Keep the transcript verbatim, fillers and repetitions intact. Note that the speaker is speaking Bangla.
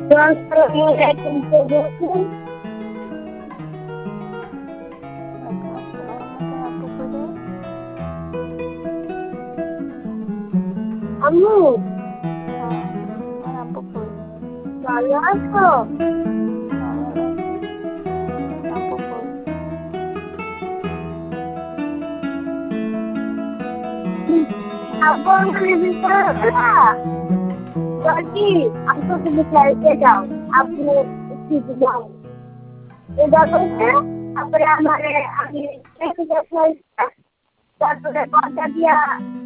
আসসালামু আলাইকুম। ওয়ালাইকুম আসসালাম। আমাকে আপু করে আম্মু হ্যাঁ, আমার আব্বু কই? ভালো আছো? হ্যাঁ, ভালো আছি। আব্বু কই? আব্বু আমাকে ভিতরে না বাকি আব্বু তুমি চাইতে যাও আব্বু ঠিক যাও এটা করতে হ্যাঁ, তারপরে আমারে আমি তারপরে কথা দিয়া